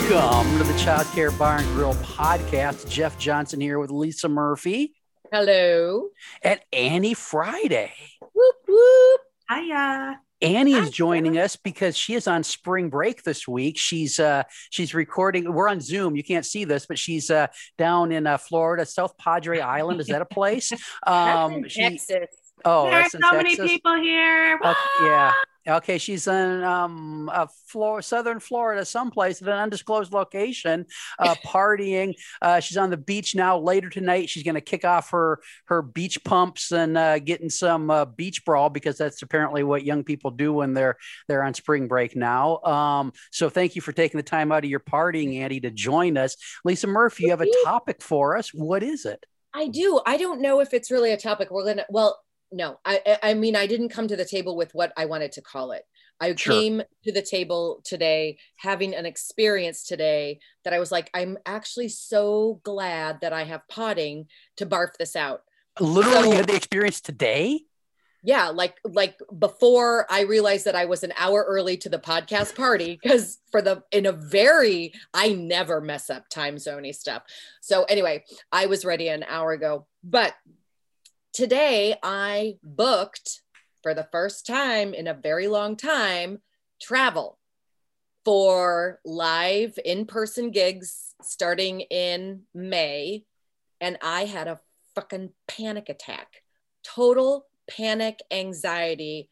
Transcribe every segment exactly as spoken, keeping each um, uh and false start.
Welcome to the Child Care Bar and Grill podcast. Jeff Johnson here with Lisa Murphy. Hello. And Annie Friday. Whoop, whoop. Hiya. Annie is joining us because she is on spring break this week. She's uh, she's recording. We're on Zoom. You can't see this, but she's uh, down in uh, Florida, South Padre Island. Is that a place? Um, that's in she, Texas. Oh, there are that's so in many Texas? people here. Okay, yeah. Okay, she's in um, uh, Flor- southern Florida, someplace at an undisclosed location, uh, partying. Uh, she's on the beach now. Later tonight, she's going to kick off her her beach pumps and uh, get in some uh, beach brawl, because that's apparently what young people do when they're they're on spring break now. Um, so thank you for taking the time out of your partying, Andy, to join us. Lisa Murphy, you have a topic for us. What is it? I do. I don't know if it's really a topic. We're gonna. Well. No, I, I mean, I didn't come to the table with what I wanted to call it. I sure. came to the table today having an experience today that I was like, I'm actually so glad that I have potting to barf this out. Literally, so, you had the experience today? Yeah, like like before I realized that I was an hour early to the podcast party, because for the in a very, I never mess up time zone-y stuff. So anyway, I was ready an hour ago, but today I booked for the first time in a very long time travel for live in-person gigs starting in May. And I had a fucking panic attack, total panic anxiety,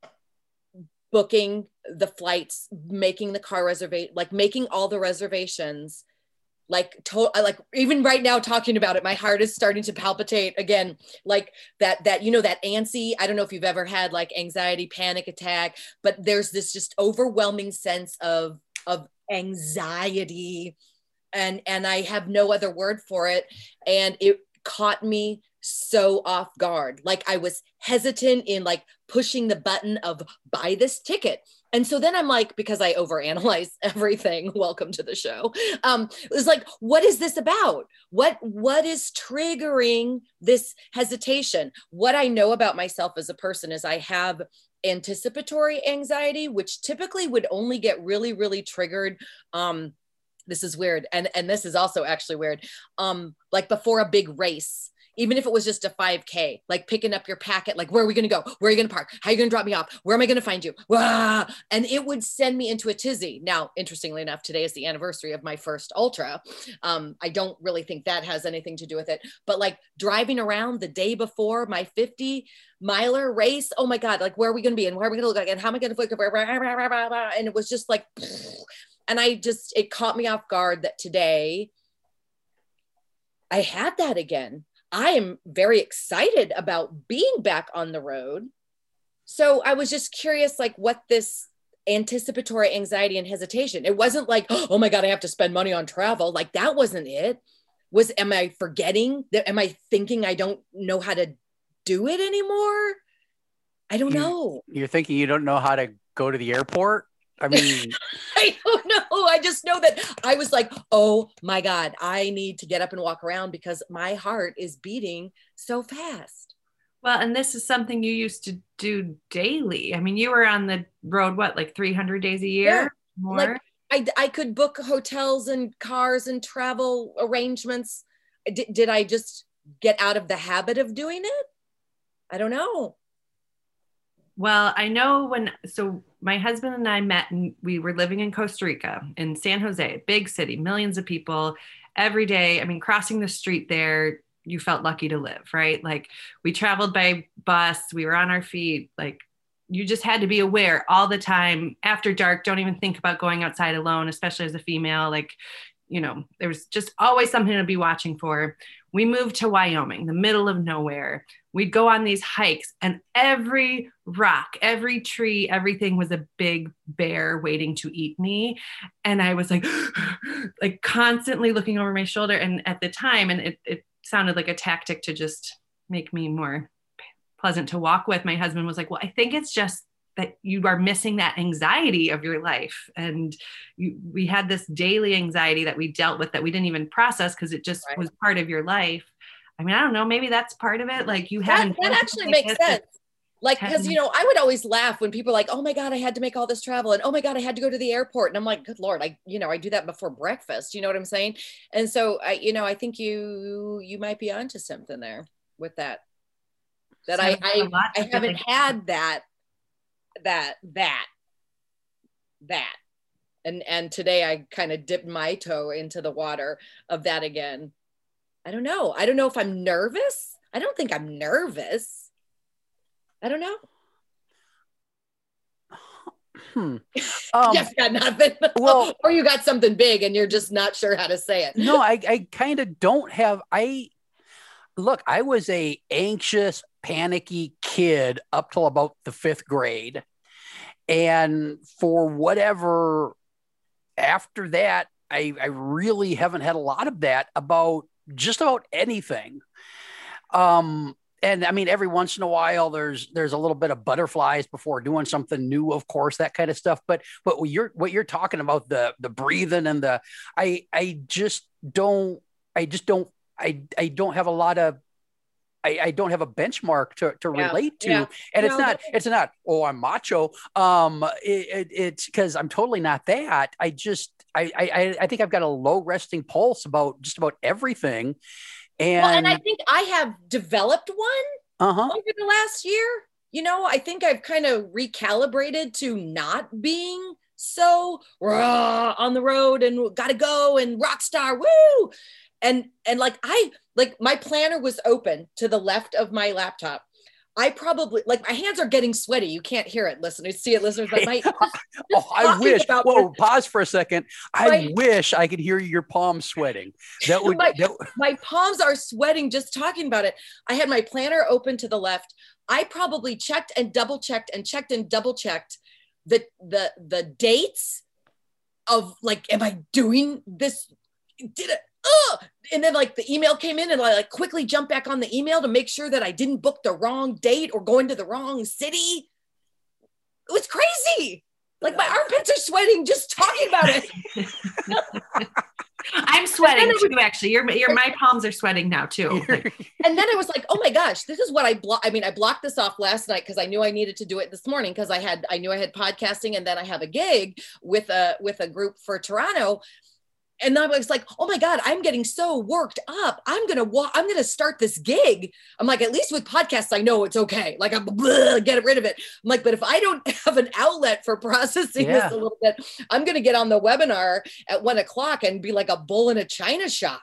booking the flights, making the car reservation, like making all the reservations. Like, to, like even right now talking about it, my heart is starting to palpitate again. Like that, that, you know, that antsy, I don't know if you've ever had like anxiety, panic attack, but there's this just overwhelming sense of, of anxiety. And, and I have no other word for it. And it caught me so off guard. Like I was hesitant in like pushing the button of buy this ticket. And so then I'm like, because I overanalyze everything, welcome to the show. Um, it was like, what is this about? What, what is triggering this hesitation? What I know about myself as a person is I have anticipatory anxiety, which typically would only get really, really triggered. Um, this is weird. And, and this is also actually weird. Um, like before a big race. Even if it was just a five K, like picking up your packet, like, where are we going to go? Where are you going to park? How are you going to drop me off? Where am I going to find you? Wah! And it would send me into a tizzy. Now, interestingly enough, today is the anniversary of my first ultra. Um, I don't really think that has anything to do with it, but like driving around the day before my fifty miler race. Oh my God. Like, where are we going to be? And where are we going to look like? And how am I going to look? And it was just like, and I just, it caught me off guard that today I had that again. I am very excited about being back on the road. So I was just curious, like what this anticipatory anxiety and hesitation, it wasn't like, oh my God, I have to spend money on travel. Like that wasn't it. Was, am I forgetting that? Am I thinking I don't know how to do it anymore? I don't you, know. You're thinking you don't know how to go to the airport? I mean, I don't know. I just know that I was like, oh my God, I need to get up and walk around because my heart is beating so fast. Well, and this is something you used to do daily. I mean, you were on the road, what, like three hundred days a year? Yeah. More? Like I, I could book hotels and cars and travel arrangements. D- did I just get out of the habit of doing it? I don't know. Well, I know when, so my husband and I met and we were living in Costa Rica in San Jose, big city, millions of people every day. I mean, crossing the street there, you felt lucky to live, right? Like we traveled by bus, we were on our feet, like you just had to be aware all the time. After dark, don't even think about going outside alone, especially as a female. Like, you know, there was just always something to be watching for. We moved to Wyoming, the middle of nowhere. We'd go on these hikes and every rock, every tree, everything was a big bear waiting to eat me. And I was like, like constantly looking over my shoulder. And at the time, and it, it sounded like a tactic to just make me more pleasant to walk with. My husband was like, well, I think it's just that you are missing that anxiety of your life. And you, we had this daily anxiety that we dealt with that we didn't even process because it just right. was part of your life. I mean, I don't know, maybe that's part of it. Like you that, haven't. That actually makes sense. Like, because, you know, I would always laugh when people are like, oh my God, I had to make all this travel. And oh my God, I had to go to the airport. And I'm like, good Lord, I, you know, I do that before breakfast. You know what I'm saying? And so I, you know, I think you, you might be onto something there with that, that I, I, I haven't had that, that, that, that. And, and today I kind of dipped my toe into the water of that again. I don't know. I don't know if I'm nervous. I don't think I'm nervous. I don't know. Hmm. Um, Jeff's got nothing. Well, or you got something big and you're just not sure how to say it. No, I, I kind of don't have. I look. I was a anxious, panicky kid up till about the fifth grade, and for whatever after that, I I really haven't had a lot of that about just about anything. Um. And I mean, every once in a while, there's there's a little bit of butterflies before doing something new, of course, that kind of stuff. But but what you're what you're talking about, the the breathing and the I I just don't I just don't I I don't have a lot of I, I don't have a benchmark to, to yeah, relate to. Yeah. And it's no, not it's not oh, I'm macho. Um, it, it, it's because I'm totally not that. I just I, I I think I've got a low resting pulse about just about everything. And, well, and I think I have developed one uh-huh. over the last year. You know, I think I've kind of recalibrated to not being so rah, on the road and gotta go and rock star, woo. And, and like, I, like my planner was open to the left of my laptop. I probably, like, my hands are getting sweaty. You can't hear it, listeners. See it, listeners. But my, just, just oh, I wish. Whoa, this, pause for a second. I my, wish I could hear your palms sweating. That would. My, that, my palms are sweating just talking about it. I had my planner open to the left. I probably checked and double checked and checked and double checked the the the dates of like, am I doing this? Did it? Oh, and then like the email came in and I like quickly jumped back on the email to make sure that I didn't book the wrong date or go into the wrong city. It was crazy. Like my armpits are sweating just talking about it. I'm sweating too, was, actually. Your, your, my palms are sweating now too. And then I was like, oh my gosh, this is what I blocked. I mean, I blocked this off last night because I knew I needed to do it this morning because I had, I knew I had podcasting and then I have a gig with a, with a group for Toronto. And then I was like, oh my God, I'm getting so worked up. I'm going to walk, I'm going to start this gig. I'm like, at least with podcasts, I know it's okay. Like I'm bleh, get rid of it. I'm like, but if I don't have an outlet for processing yeah. this a little bit, I'm going to get on the webinar at one o'clock and be like a bull in a china shop.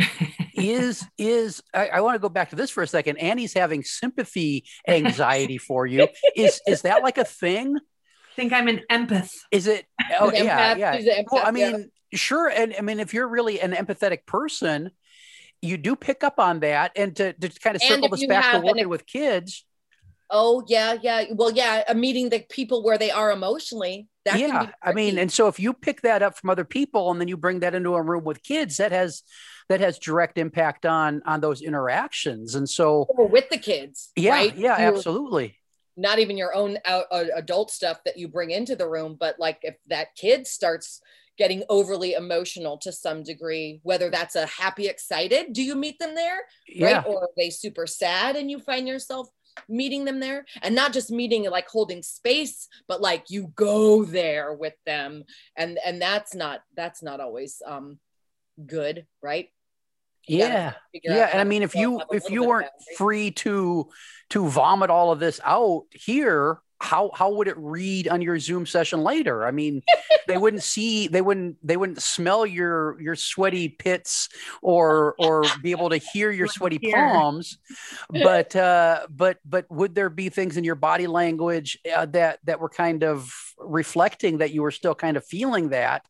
is, is, I, I want to go back to this for a second. Annie's having sympathy anxiety for you. Is, is that like a thing? I think I'm an empath. Is it? Oh yeah. Empath, Yeah. Empath, well, I mean, yeah. Sure. And I mean, if you're really an empathetic person, you do pick up on that. And to, to kind of circle this back to working an, with kids. Oh, yeah. Yeah. Well, yeah. A meeting the people where they are emotionally. That yeah. I mean, and so if you pick that up from other people and then you bring that into a room with kids, that has that has direct impact on on those interactions. And so or with the kids. Yeah. Right? Yeah, you, absolutely. Not even your own out, uh, adult stuff that you bring into the room, but like if that kid starts getting overly emotional to some degree, whether that's a happy, excited, do you meet them there? Yeah. Right? Or are they super sad and you find yourself meeting them there? And not just meeting like holding space, but like you go there with them. And, and that's not, that's not always um, good, right? You yeah. Yeah. And I mean, if you, if you weren't free to, to vomit all of this out here, how how would it read on your Zoom session later? I mean, they wouldn't see, they wouldn't, they wouldn't smell your your sweaty pits or or be able to hear your sweaty palms. But uh, but but would there be things in your body language uh, that that were kind of reflecting that you were still kind of feeling that?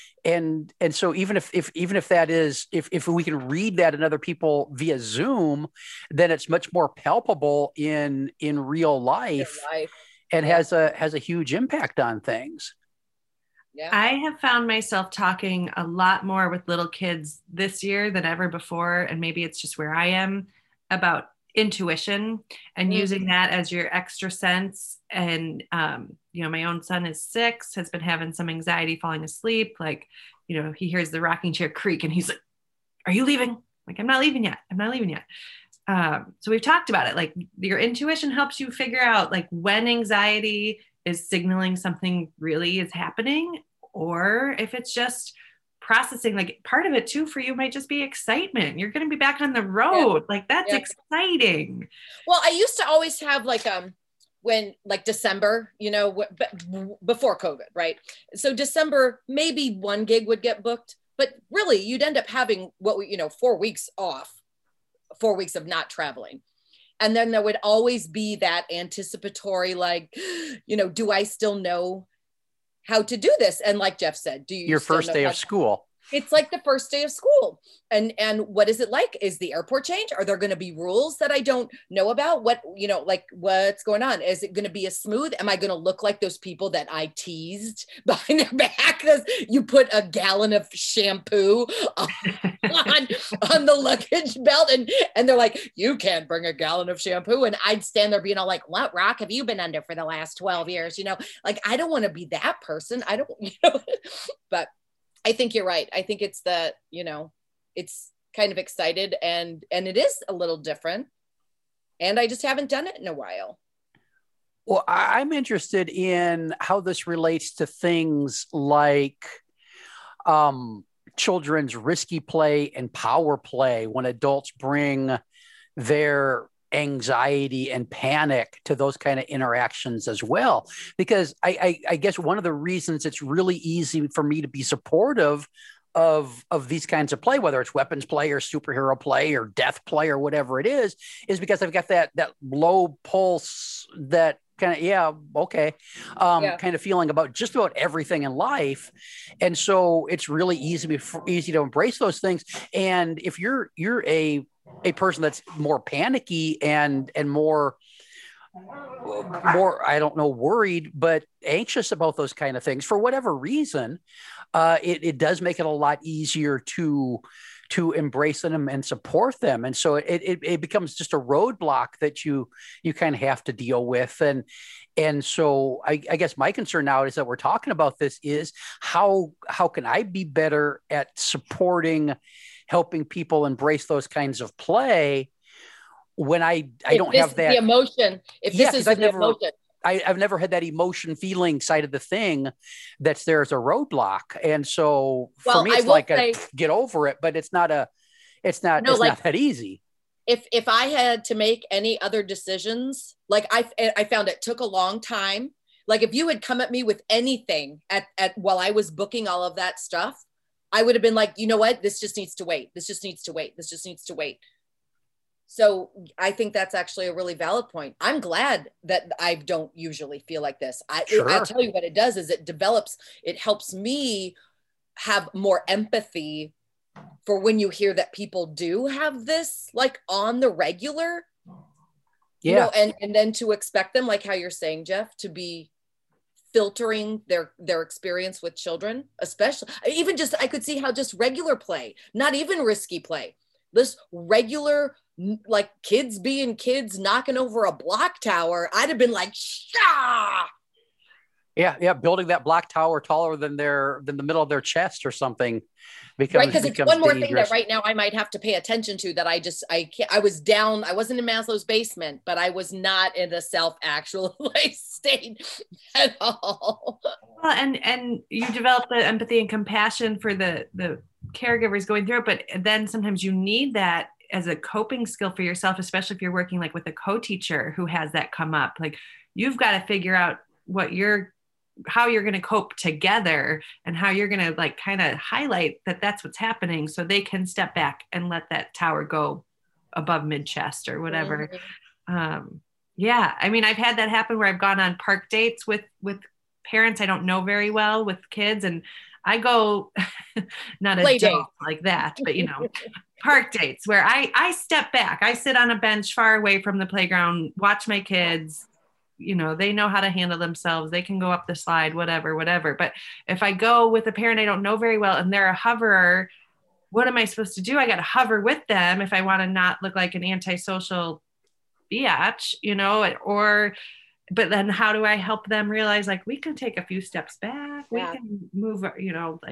And and so even if, if even if that is if if we can read that in other people via Zoom, then it's much more palpable in in real life. Real life. And yeah. has a has a huge impact on things. Yeah. I have found myself talking a lot more with little kids this year than ever before, and maybe it's just where I am, about intuition and mm-hmm. using that as your extra sense. And um, you know, my own son is six, has been having some anxiety falling asleep. Like, you know, he hears the rocking chair creak and he's like, "Are you leaving?" Like, "I'm not leaving yet. I'm not leaving yet." Um, so we've talked about it. Like your intuition helps you figure out like when anxiety is signaling something really is happening, or if it's just processing. Like part of it too for you might just be excitement. You're going to be back on the road. Yeah. Like that's yeah. exciting. Well, I used to always have like, um, when like December, you know, before COVID, right? So December, maybe one gig would get booked, but really you'd end up having what we, you know, four weeks off, four weeks of not traveling. And then there would always be that anticipatory, like, you know, do I still know how to do this? And like Jeff said, do you your first day of school? It's like the first day of school. And, and what is it like? Is the airport change? Are there going to be rules that I don't know about? What, you know, like what's going on? Is it going to be a smooth? Am I going to look like those people that I teased behind their back? Because you put a gallon of shampoo on, on, on the luggage belt and, and they're like, you can't bring a gallon of shampoo. And I'd stand there being all like, what rock have you been under for the last twelve years? You know, like, I don't want to be that person. I don't, you know, but I think you're right. I think it's that, you know, it's kind of excited and, and it is a little different. And I just haven't done it in a while. Well, I'm interested in how this relates to things like um, children's risky play and power play when adults bring their anxiety and panic to those kind of interactions as well. Because I, I, I guess one of the reasons it's really easy for me to be supportive of, of these kinds of play, whether it's weapons play or superhero play or death play or whatever it is, is because I've got that, that low pulse, that kind of, yeah, okay, um, yeah. kind of feeling about just about everything in life. And so it's really easy, easy to embrace those things. And if you're, you're a, a person that's more panicky and, and more, more, I don't know, worried, but anxious about those kind of things for whatever reason, uh, it, it does make it a lot easier to, to embrace them and support them. And so it, it, it becomes just a roadblock that you, you kind of have to deal with. And, and so I, I guess my concern now is that we're talking about this is how, how can I be better at supporting, helping people embrace those kinds of play when I, I if don't this have that is the emotion. If this yeah, is I've the never, emotion. I, I've never had that emotion feeling side of the thing that's there as a roadblock. And so well, for me, it's like say, a get over it, but it's not a, it's not, no, it's like, not that easy. If, if I had to make any other decisions, like I, I found it took a long time. Like if you had come at me with anything at, at while I was booking all of that stuff, I would have been like, you know what, this just needs to wait. This just needs to wait. This just needs to wait. So I think that's actually a really valid point. I'm glad that I don't usually feel like this. I, sure. I'll tell you what it does is it develops, it helps me have more empathy for when you hear that people do have this like on the regular, yeah. you know, and, and then to expect them, like how you're saying, Jeff, to be filtering their, their experience with children, especially even just, I could see how just regular play, not even risky play, this regular, like kids being kids knocking over a block tower, I'd have been like, Shah! yeah, yeah, building that block tower taller than their than the middle of their chest or something. Becomes, right, because it's one more dangerous. thing that right now I might have to pay attention to that I just I can't. I was down. I wasn't in Maslow's basement, but I was not in a self-actualized state at all. Well, and and you develop the empathy and compassion for the the caregivers going through it, but then sometimes you need that as a coping skill for yourself, especially if you're working like with a co-teacher who has that come up. Like you've got to figure out what you're, how you're going to cope together and how you're going to like kind of highlight that that's what's happening so they can step back and let that tower go above mid chest or whatever. Mm-hmm. Um, yeah. I mean, I've had that happen where I've gone on park dates with, with parents I don't know very well with kids, and I go not a Play date date. like that, but you know, park dates where I, I step back, I sit on a bench far away from the playground, watch my kids, you know, they know how to handle themselves. They can go up the slide, whatever, whatever. But if I go with a parent I don't know very well and they're a hoverer, what am I supposed to do? I got to hover with them if I want to not look like an antisocial biatch, you know, or, but then how do I help them realize like we can take a few steps back, we yeah. can move, you know, like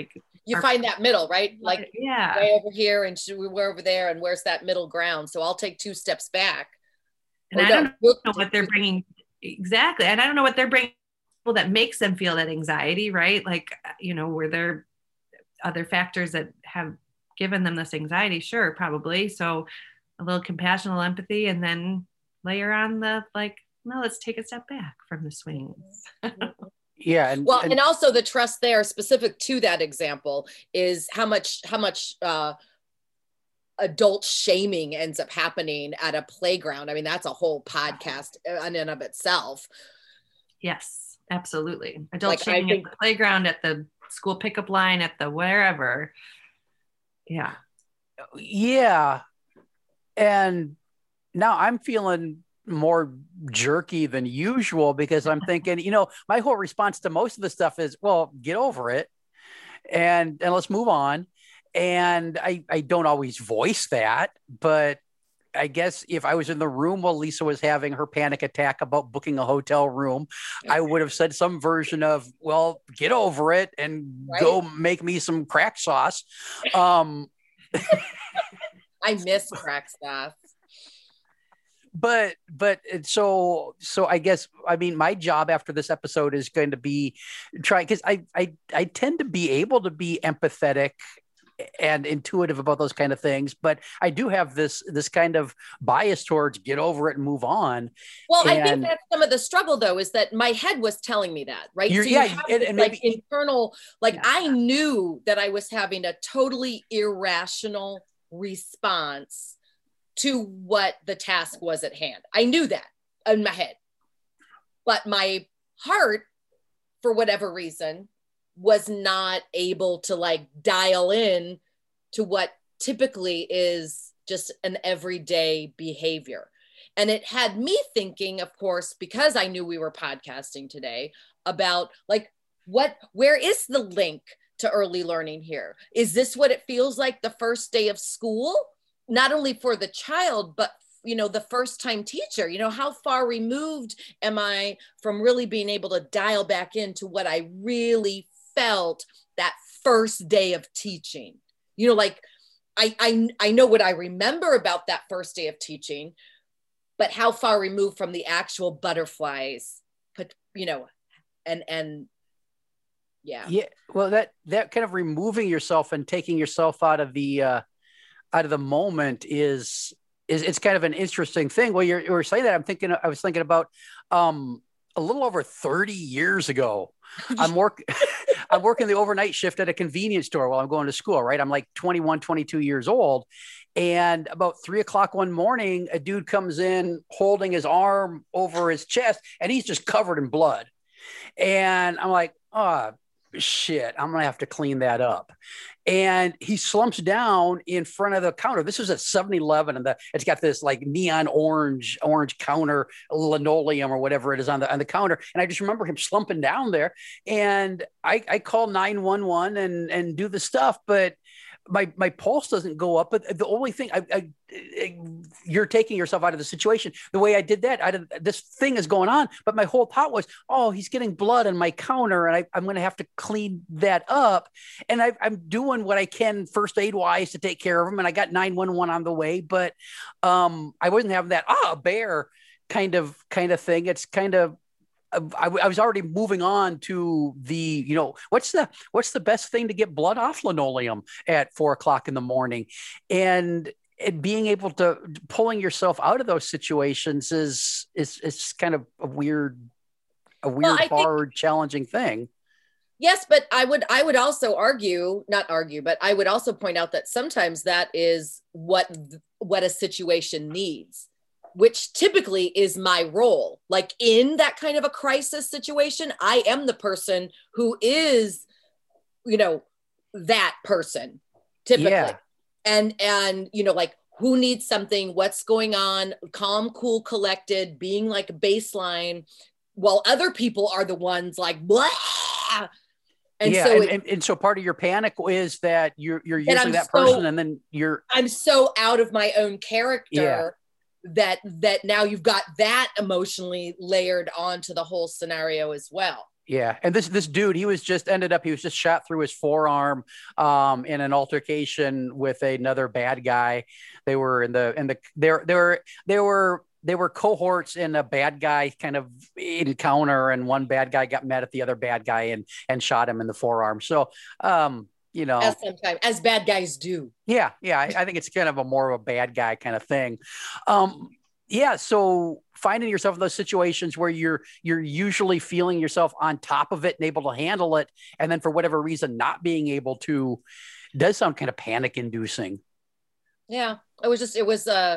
you our, find that middle, right? Like yeah, way over here and we're over there, and where's that middle ground? So I'll take two steps back. And I don't know what they're bringing exactly, and I don't know what they're bringing people that makes them feel that anxiety, right? Like, you know, were there other factors that have given them this anxiety? Sure, probably. So a little compassion, a little empathy, and then layer on the like, no, let's take a step back from the swings. Yeah. And, well, and, and also the trust there specific to that example is how much, how much, uh, adult shaming ends up happening at a playground. I mean, that's a whole podcast in and of itself. Yes, absolutely. Adult like, shaming think, at the playground, at the school pickup line, at the wherever. Yeah. Yeah. And now I'm feeling more jerky than usual because I'm thinking, you know, my whole response to most of the stuff is, well, get over it and, and let's move on. And I, I don't always voice that, but I guess if I was in the room while Lisa was having her panic attack about booking a hotel room, I would have said some version of, well, get over it and right? go make me some crack sauce. Um, I miss crack sauce. But, but so, so I guess, I mean, my job after this episode is going to be try, because I, I, I tend to be able to be empathetic and intuitive about those kind of things, but I do have this this kind of bias towards get over it and move on. Well, and I think that's some of the struggle, though, is that my head was telling me that, right? So yeah, you and, and like maybe, internal, like yeah. I knew that I was having a totally irrational response to what the task was at hand. I knew that in my head, but my heart, for whatever reason, was not able to like dial in to what typically is just an everyday behavior. And it had me thinking, of course, because I knew we were podcasting today, about like, what, where is the link to early learning here? Is this what it feels like the first day of school? Not only for the child, but you know, the first time teacher, you know, how far removed am I from really being able to dial back into what I really felt that first day of teaching? You know, like I, I I know what I remember about that first day of teaching, but how far removed from the actual butterflies, but you know, and and yeah. Yeah. Well, that that kind of removing yourself and taking yourself out of the uh, out of the moment is is it's kind of an interesting thing. Well, you're you're saying that, I'm thinking I was thinking about um, a little over thirty years ago. I'm work I'm working the overnight shift at a convenience store while I'm going to school, right? I'm like twenty-one, twenty-two years old. And about three o'clock one morning, a dude comes in holding his arm over his chest and he's just covered in blood. And I'm like, oh, shit, I'm going to have to clean that up. And he slumps down in front of the counter. This is at seven eleven, and the, it's got this like neon orange, orange counter, linoleum or whatever it is on the on the counter. And I just remember him slumping down there. And I, I call nine one one and and do the stuff, but my my pulse doesn't go up. But the only thing, I, I, I, you're taking yourself out of the situation. The way I did that, I did, this thing is going on, but my whole thought was, oh, he's getting blood on my counter, and I, I'm going to have to clean that up. And I, I'm doing what I can first aid wise to take care of him, and I got nine one one on the way. But um, I wasn't having that ah a bear kind of kind of thing. It's kind of I, I was already moving on to the, you know, what's the, what's the best thing to get blood off linoleum at four o'clock in the morning. And, and being able to pulling yourself out of those situations is, is, is kind of a weird, a weird, well, hard, think, challenging thing. Yes. But I would, I would also argue, not argue, but I would also point out that sometimes that is what, what a situation needs, which typically is my role. Like in that kind of a crisis situation, I am the person who is, you know, that person typically. Yeah. And, and, you know, like who needs something, what's going on, calm, cool, collected, being like a baseline, while other people are the ones like, blah. And yeah, so and, it, and, and so part of your panic is that you're, you're usually that so, person, and then you're, I'm so out of my own character. Yeah. that that now you've got that emotionally layered onto the whole scenario as well. Yeah, and this this dude, he was just ended up he was just shot through his forearm um, in an altercation with another bad guy. They were in the in the there they were they were they were cohorts in a bad guy kind of encounter, and one bad guy got mad at the other bad guy and and shot him in the forearm. So um, you know, as sometimes as bad guys do. Yeah, yeah, I, I think it's kind of a more of a bad guy kind of thing. Um, yeah, so finding yourself in those situations where you're you're usually feeling yourself on top of it and able to handle it, and then for whatever reason not being able to, does sound kind of panic inducing. Yeah, it was just it was uh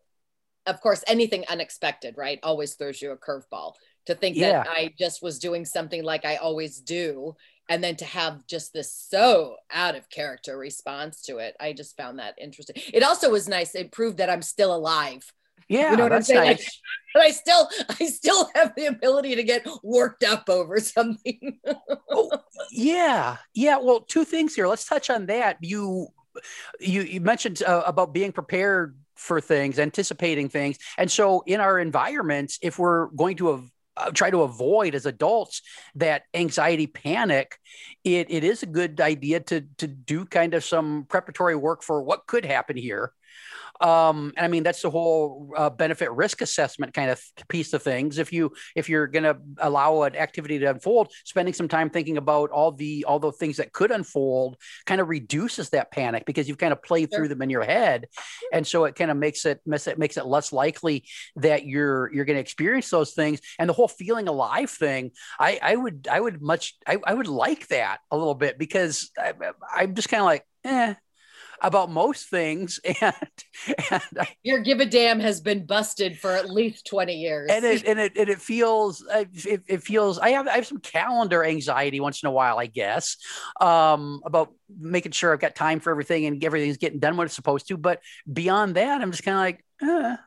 of course anything unexpected, right, always throws you a curveball. To think Yeah. that I just was doing something like I always do, and then to have just this so out of character response to it, I just found that interesting. It also was nice. It proved that I'm still alive. Yeah, You know what I'm that's saying? nice. Like, but I still, I still have the ability to get worked up over something. Oh, yeah, yeah. Well, two things here. Let's touch on that. You you you mentioned uh, about being prepared for things, anticipating things, and so in our environments, if we're going to av- uh, try to avoid as adults that anxiety, panic, it it is a good idea to to do kind of some preparatory work for what could happen here. Um, and I mean, that's the whole uh, benefit risk assessment kind of piece of things. If you, if you're going to allow an activity to unfold, spending some time thinking about all the, all the things that could unfold kind of reduces that panic because you've kind of played through them in your head. And so it kind of makes it, makes it, makes it less likely that you're, you're going to experience those things. And the whole feeling alive thing, I, I would, I would much, I, I would like that a little bit because I, I'm just kind of like, eh, about most things, and, and I, your give a damn has been busted for at least twenty years, and it and it and it feels it, it feels I have I have some calendar anxiety once in a while, I guess, um, about making sure I've got time for everything and everything's getting done what it's supposed to. But beyond that, I'm just kind of like, eh.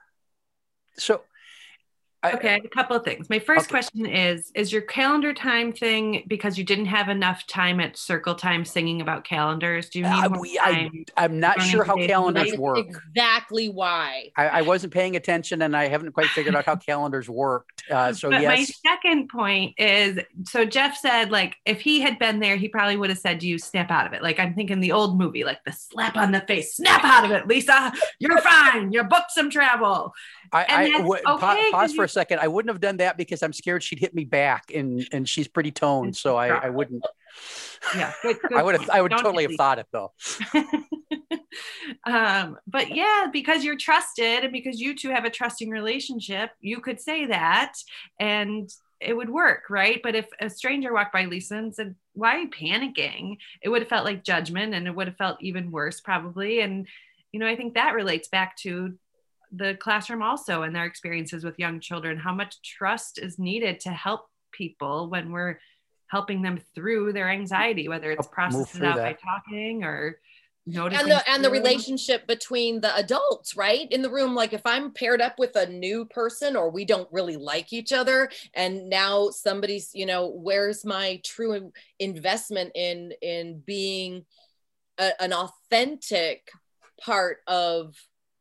so. I, okay, a couple of things. My first okay. question is, is your calendar time thing because you didn't have enough time at circle time singing about calendars? Do you need uh, more we, time? I, I'm not sure how calendars That's work. Exactly why. I, I wasn't paying attention and I haven't quite figured out how calendars worked. Uh, so but yes. My second point is, so Jeff said, like, if he had been there, he probably would have said to you, snap out of it. Like, I'm thinking the old movie, like the slap on the face, snap out of it, Lisa, you're fine. You booked some travel. I, I w- okay, pause for you... a second. I wouldn't have done that because I'm scared she'd hit me back, and and she's pretty toned, so I, I wouldn't. Yeah, good, good I would have. I would Don't totally have thought it though. um, but yeah, because you're trusted, and because you two have a trusting relationship, you could say that, and it would work, right? But if a stranger walked by Lisa and said, "Why are you panicking?" it would have felt like judgment, and it would have felt even worse, probably. And you know, I think that relates back to the classroom also and their experiences with young children, how much trust is needed to help people when we're helping them through their anxiety, whether it's processed out by talking or noticing. And the, and the relationship between the adults, right? In the room, like if I'm paired up with a new person or we don't really like each other and now somebody's, you know, where's my true investment in, in being a, an authentic part of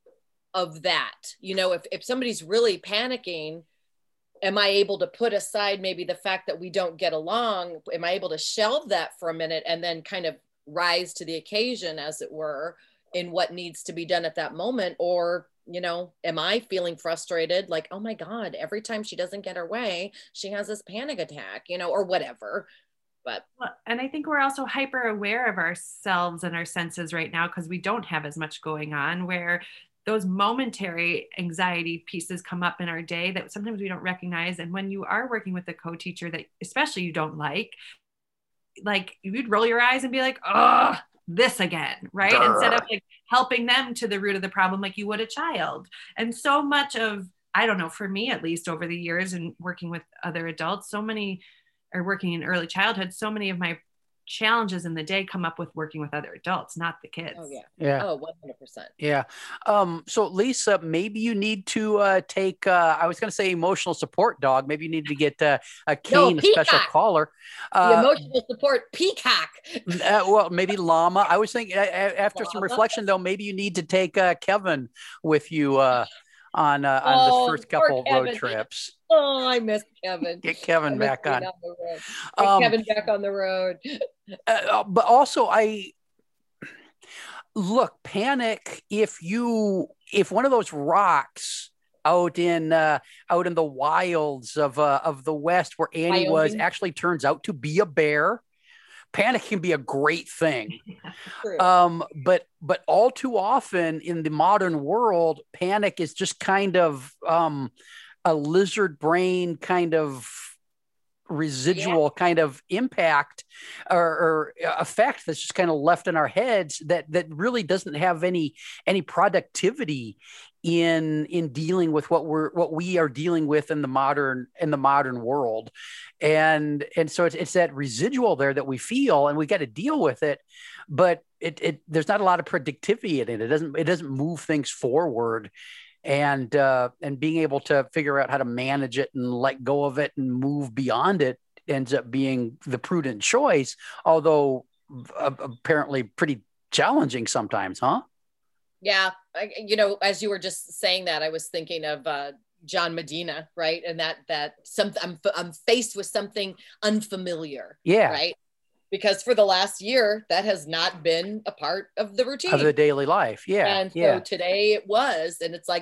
of that, you know, if, if somebody's really panicking, am I able to put aside maybe the fact that we don't get along? Am I able to shelve that for a minute and then kind of rise to the occasion, as it were, in what needs to be done at that moment? Or, you know, am I feeling frustrated? Like, oh my God, every time she doesn't get her way, she has this panic attack, you know, or whatever. But and I think we're also hyper aware of ourselves and our senses right now because we don't have as much going on, where those momentary anxiety pieces come up in our day that sometimes we don't recognize. And when you are working with a co-teacher that especially you don't like, like you'd roll your eyes and be like, oh, this again, right? Grr. Instead of like helping them to the root of the problem like you would a child. And so much of, I don't know, for me at least over the years and working with other adults, so many are working in early childhood, so many of my challenges in the day come up with working with other adults, not the kids. Oh yeah. Yeah. Oh, one hundred percent. Yeah. Um, so Lisa, maybe you need to uh, take, uh, I was going to say emotional support dog. Maybe you need to get uh, a cane, no, a special caller. Uh, the emotional support peacock. uh, well, maybe llama. I was thinking uh, after llama. Some reflection though, maybe you need to take uh, Kevin with you. Uh, on uh, on Oh, this first poor couple road Kevin. trips. Oh, I miss Kevin. Get I Kevin miss back being on. on the road. Get Um, Kevin back on the road. uh, but also, I look panic if you if one of those rocks out in uh, out in the wilds of uh, of the West where Annie was Wyoming. actually turns out to be a bear. Panic can be a great thing. True. Um, but but all too often in the modern world, panic is just kind of um, a lizard brain kind of residual kind of impact or, or effect that's just kind of left in our heads that that really doesn't have any any productivity in in dealing with what we're what we are dealing with in the modern in the modern world. And and so it's it's that residual there that we feel, and we got to deal with it, but it it there's not a lot of productivity in it. It doesn't it doesn't move things forward. And uh, and being able to figure out how to manage it and let go of it and move beyond it ends up being the prudent choice, although uh, apparently pretty challenging sometimes, huh? Yeah, I, you know, as you were just saying that, I was thinking of uh, John Medina, right? And that that some I'm I'm faced with something unfamiliar, Yeah, right? Because for the last year, that has not been a part of the routine of the daily life. Yeah, and so yeah. today it was, and it's like,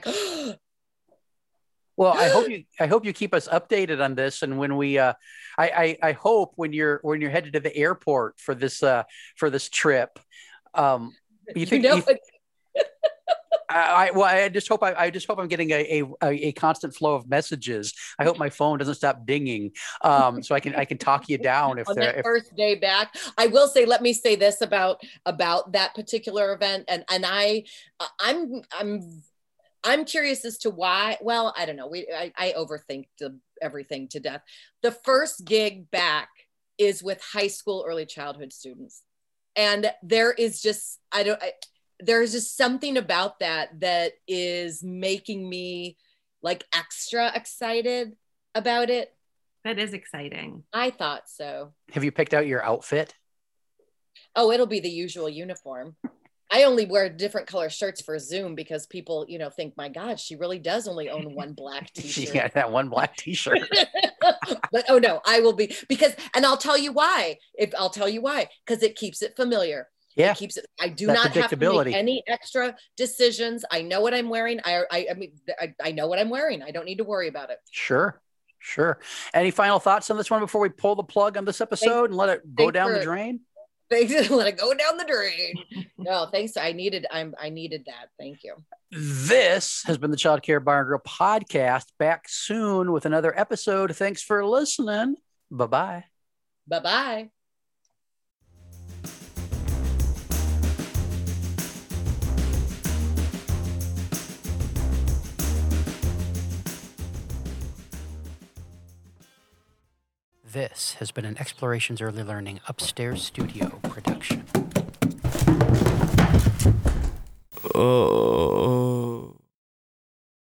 Well, I hope you I hope you keep us updated on this, and when we uh, I, I I hope when you're when you're headed to the airport for this uh for this trip, um, you think you know, you, I, I well, I just hope I, I just hope I'm getting a, a a constant flow of messages. I hope my phone doesn't stop dinging, um, so I can I can talk you down if on there. that If, first day back. I will say, let me say this about about that particular event, and and I I'm I'm I'm curious as to why. Well, I don't know. We I, I overthink the, everything to death. The first gig back is with high school early childhood students, and there is just I don't. I, there's just something about that that is making me like extra excited about it. That is exciting. I thought so. have you picked out your outfit? Oh, it'll be the usual uniform. I only wear different color shirts for Zoom because people, you know, think, my God, she really does only own one black t-shirt. Yeah, that one black t-shirt. But oh no, I will be, because, and I'll tell you why. If I'll tell you why, because it keeps it familiar. Yeah, It keeps it. I do that not have to predictability. make any extra decisions. I know what I'm wearing. I, I, I mean, I, I know what I'm wearing. I don't need to worry about it. Sure, sure. Any final thoughts on this one before we pull the plug on this episode and let it go thanks down the for- drain? Thanks, let it go down the drain. No, thanks. I needed. I'm. I needed that. Thank you. This has been the Child Care Bar and Grill podcast. Back soon with another episode. Thanks for listening. Bye-bye. Bye bye. This has been an Explorations Early Learning Upstairs Studio production. Oh.